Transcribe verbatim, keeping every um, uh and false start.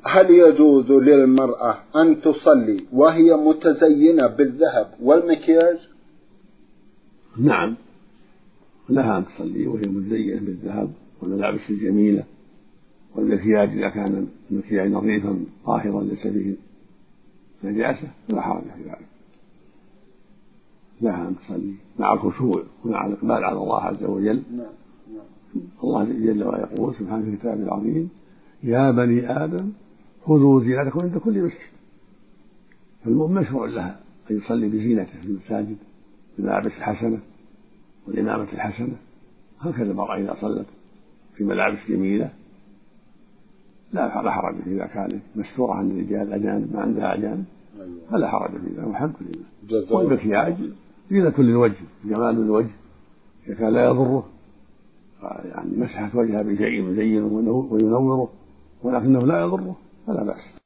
هل يجوز للمرأة أن تصلي وهي متزينة بالذهب والمكياج؟ نعم، لها أن تصلي وهي متزينة بالذهب والملابس الجميلة والمكياج إذا كان المكياج نظيفا طاهرا ليس فيه نجاسة فلا حرج في ذلك. لها أن تصلي مع الخشوع ومع الإقبال على الله عز وجل. الله جل وعلا يقول سبحانه في كتابه العظيم: يا بني آدم خذوا زينتكم عند كل مسجد. فالمؤمن مشروع لها أن يصلي بزينته في المساجد بالملابس الحسنة والإمامة الحسنة. هكذا المرأة إذا صلت في ملابس جميلة لا حرج إذا كانت مستورة عن الرجال الأجانب ما عندها أجانب فلا حرج في ذلك والحمد لله. والمكياج زينة للوجه جمال الوجه إذا كان لا يضره يعني مسحت وجهها بشيء مزين وينوره ولكنه لا يضره فلا بأس.